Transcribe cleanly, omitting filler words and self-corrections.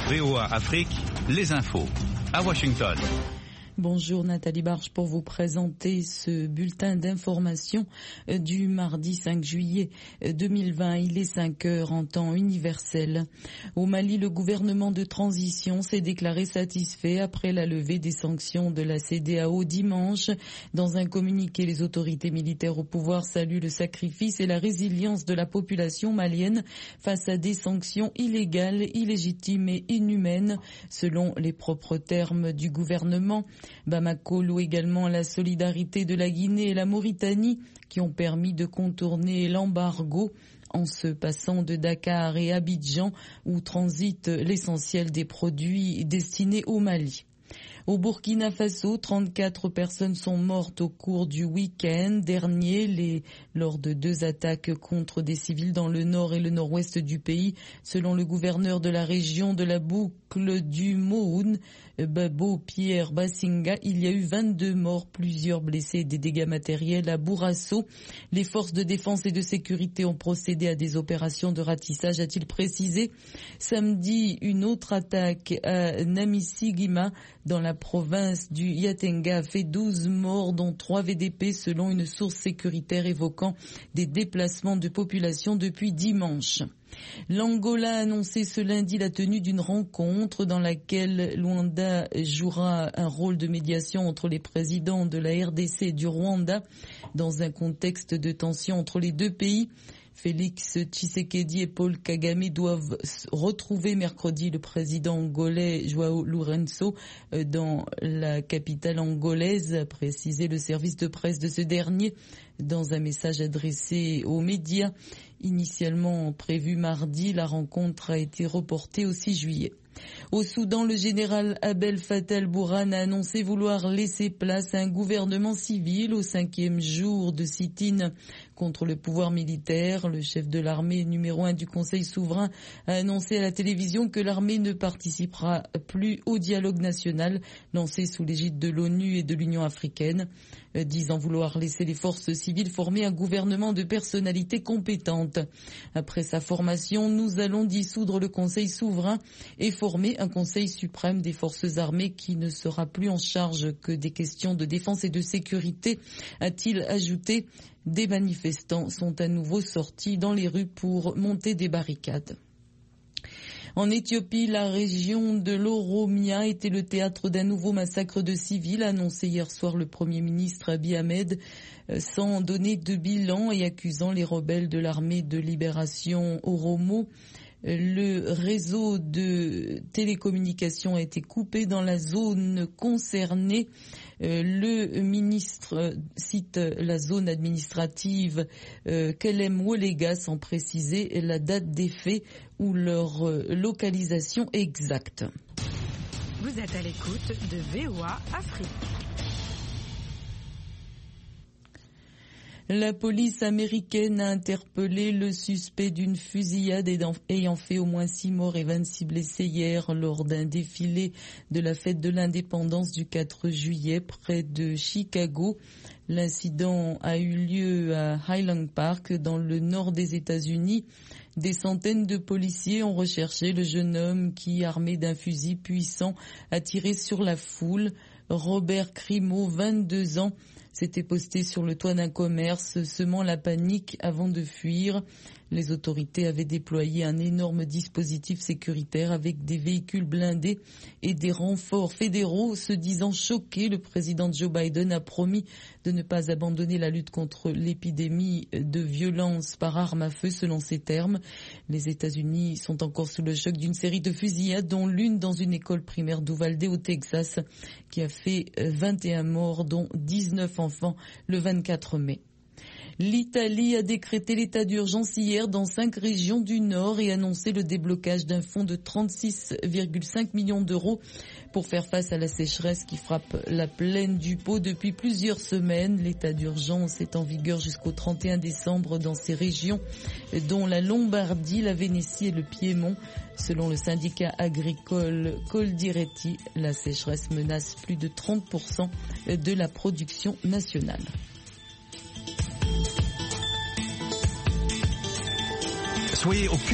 VOA Afrique, les infos. À Washington. Bonjour Nathalie Barge pour vous présenter ce bulletin d'information du mardi 5 juillet 2020. Il est 5 heures en temps universel. Au Mali, le gouvernement de transition s'est déclaré satisfait après la levée des sanctions de la CEDEAO dimanche. Dans un communiqué, les autorités militaires au pouvoir saluent le sacrifice et la résilience de la population malienne face à des sanctions illégales, illégitimes et inhumaines, selon les propres termes du gouvernement. Bamako loue également la solidarité de la Guinée et la Mauritanie qui ont permis de contourner l'embargo en se passant de Dakar et Abidjan où transite l'essentiel des produits destinés au Mali. Au Burkina Faso, 34 personnes sont mortes au cours du week-end dernier lors de 2 attaques contre des civils dans le nord et le nord-ouest du pays. Selon le gouverneur de la région de la boucle du Mohoun, Babo Pierre Bassinga, il y a eu 22 morts, plusieurs blessés et des dégâts matériels à Bourasso. Les forces de défense et de sécurité ont procédé à des opérations de ratissage, a-t-il précisé. Samedi, une autre attaque à Namisigima, dans la province du Yatenga, a fait 12 morts, dont 3 VDP, selon une source sécuritaire évoquant des déplacements de population depuis dimanche. L'Angola a annoncé ce lundi la tenue d'une rencontre dans laquelle Luanda jouera un rôle de médiation entre les présidents de la RDC et du Rwanda dans un contexte de tension entre les deux pays. Félix Tshisekedi et Paul Kagame doivent retrouver mercredi le président angolais João Lourenço dans la capitale angolaise, a précisé le service de presse de ce dernier dans un message adressé aux médias. Initialement prévue mardi, la rencontre a été reportée au 6 juillet. Au Soudan, le général Abdel Fattah al-Burhan a annoncé vouloir laisser place à un gouvernement civil au 5e jour de sit-in contre le pouvoir militaire. Le chef de l'armée numéro 1 du Conseil souverain a annoncé à la télévision que l'armée ne participera plus au dialogue national lancé sous l'égide de l'ONU et de l'Union africaine, disant vouloir laisser les forces civiles former un gouvernement de personnalités compétentes. Après sa formation, nous allons dissoudre le Conseil souverain et former un Conseil suprême des forces armées qui ne sera plus en charge que des questions de défense et de sécurité, a-t-il ajouté. Des manifestants sont à nouveau sortis dans les rues pour monter des barricades. En Éthiopie, la région de l'Oromia était le théâtre d'un nouveau massacre de civils, annoncé hier soir le Premier ministre Abiy Ahmed, sans donner de bilan et accusant les rebelles de l'armée de libération Oromo. Le réseau de télécommunications a été coupé dans la zone concernée. Le ministre cite la zone administrative Kelem Wolega sans préciser la date des faits ou leur localisation exacte. Vous êtes à l'écoute de VOA Afrique. La police américaine a interpellé le suspect d'une fusillade ayant fait au moins 6 morts et 26 blessés hier lors d'un défilé de la fête de l'indépendance du 4 juillet près de Chicago. L'incident a eu lieu à Highland Park dans le nord des États-Unis. Des centaines de policiers ont recherché le jeune homme qui, armé d'un fusil puissant, a tiré sur la foule. Robert Crimo, 22 ans, s'était posté sur le toit d'un commerce, semant la panique avant de fuir. Les autorités avaient déployé un énorme dispositif sécuritaire avec des véhicules blindés et des renforts fédéraux. Se disant choqué, le président Joe Biden a promis de ne pas abandonner la lutte contre l'épidémie de violence par arme à feu, selon ses termes. Les États-Unis sont encore sous le choc d'une série de fusillades, dont l'une dans une école primaire d'Uvalde au Texas, qui a fait 21 morts, dont 19 enfants, le 24 mai. L'Italie a décrété l'état d'urgence hier dans 5 régions du Nord et annoncé le déblocage d'un fonds de 36,5 millions d'euros pour faire face à la sécheresse qui frappe la plaine du Pô depuis plusieurs semaines. L'état d'urgence est en vigueur jusqu'au 31 décembre dans ces régions, dont la Lombardie, la Vénétie et le Piémont. Selon le syndicat agricole Coldiretti, la sécheresse menace plus de 30% de la production nationale. Soyez au